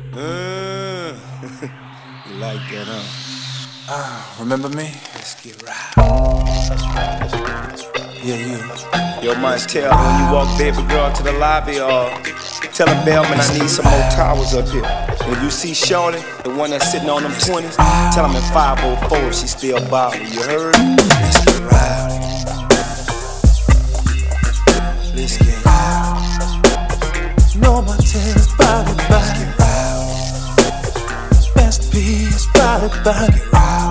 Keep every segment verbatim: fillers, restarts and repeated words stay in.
Uh, you like that, huh? Ah, uh, remember me? Let's get right. That's right, that's right, that's right. Yeah, you. Yo, Montel, when you walk baby girl to the lobby, uh, tell him Bellman I need some more towers up here. When you see Shorty, the one that's sitting on them twenties, tell him in five oh four if she still bobbing. You heard? Let's get rowdy. Let's get rowdy. No Montel's body, body. Best piece, body, body.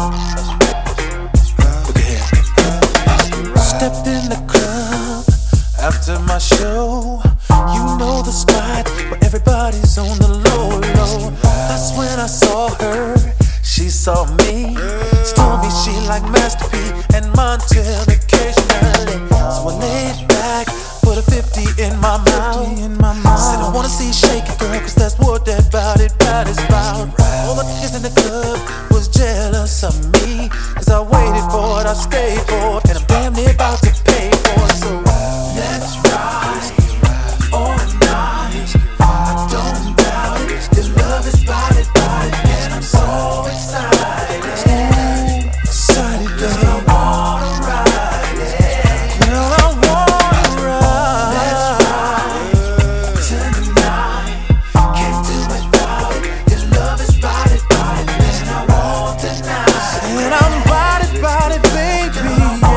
Look at here. Stepped in the club after my show. You know the spot where everybody's on the low, low. That's when I saw her, she saw me. She told me she liked Master P and Montel occasionally. So I laid back, put a fifty in my mouth. Said I wanna see you shake it, girl, cause that's what that body, body's about. All the niggas in the club was jealous of me, cause I waited for it, I stayed for it, and I'm damn near about to pay for it. So let's ride all night. I don't doubt it, your love is body, body, and I'm so excited. Excited, girl, I wanna ride it. Girl, I wanna ride. Let's ride tonight. Can't do without it. Your love is body, body, and I want tonight. And I'm body, body, baby.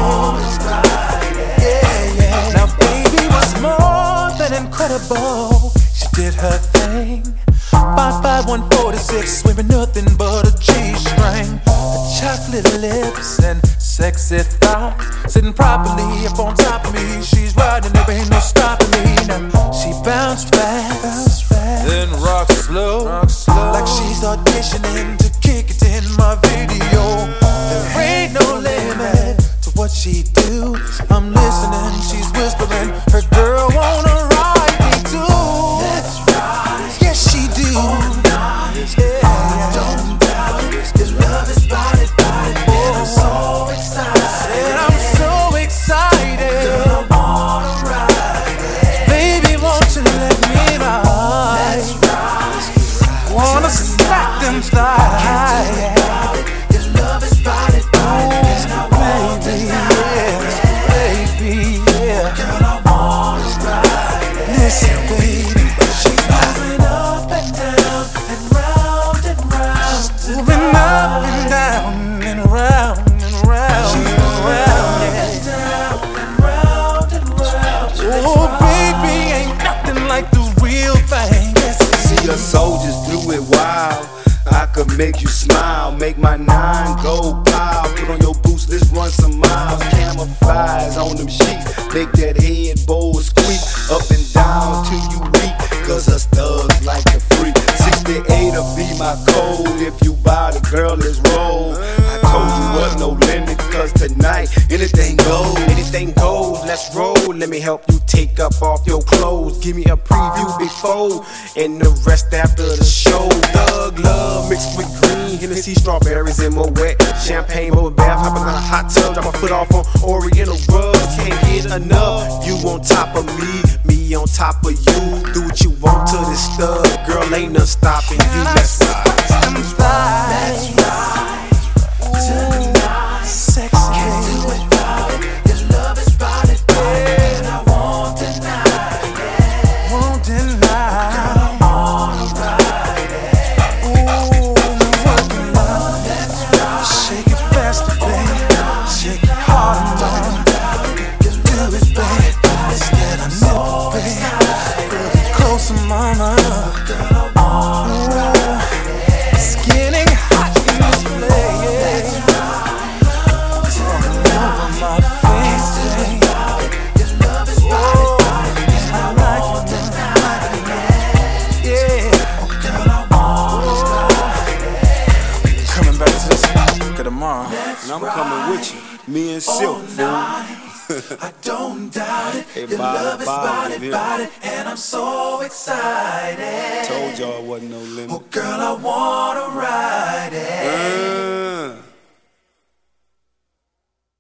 Yeah, yeah. Now, baby was more than incredible. She did her thing. Five five one forty six, wearing nothing but a G-string. Her chocolate lips and sexy thighs, sitting properly up on top of me. She's riding, there ain't no stopping me. Now she bounced fast, then rock slow, like she's auditioning to kick it in my video. There ain't no limit to what she do. I'm listening, she's whispering, her girl wanna ride me too. Let's ride, yes she do. Yeah, I don't doubt it. Your love is body, body, and I'm so excited. And I'm so excited. Girl, I wanna ride it. Baby, won't you let me ride? Let's ride. Wanna stack them thighs. Your love is body, body, and I want tonight. Baby, yeah. Girl, I wanna ride it. Listen, baby, she's moving up and down and round and round. Moving up and down and round and round. She's around, yeah. Down and round and round. Oh, baby, ain't nothing like the real thing. See your soldiers do it wild. I could make you smile, make my nine go pow. Put on your boots, let's run some miles. Camouflage on them sheets, make that head bowl squeak up and down till you weak. Cause us thugs like to freak. sixty-eight'll be my code. If you buy the girl, let's roll. I told you what, no limit, cause tonight anything goes. Anything goes, let's roll. Let me help you take up off your clothes. Give me a preview before and the rest after the show. Thug love mixed with green, Hennessy, strawberries and more wet. Champagne over bath, hopping in a hot tub, drop my foot off on Oriental rugs. Can't get enough. You on top of me, me on top of you. Do what you want to this stud, girl, ain't nothing stopping you. Let's ride. Let's ride tonight. Sexy. Can't do without it. Your love is body, body, and I want tonight. Yeah. Want tonight. Girl, I wanna ride it. Ooh, now work it out. Let's ride. Shake it faster, baby. Shake it harder. You do it, baby. Let's get a nipple, baby. Closer, mama. Girl, I wanna ride it. It's getting hot in this place. All over my face. Your love is body, body, and I like it, I like it. Yeah. Girl, I wanna ride it. Coming back to this nigga tomorrow. And I'm coming with you. Me and Silk, fool. I don't doubt it. Hey, your body, love is body, body, yeah. body, and I'm so excited. Told y'all it wasn't no limit. Oh, girl, I wanna ride it. Uh.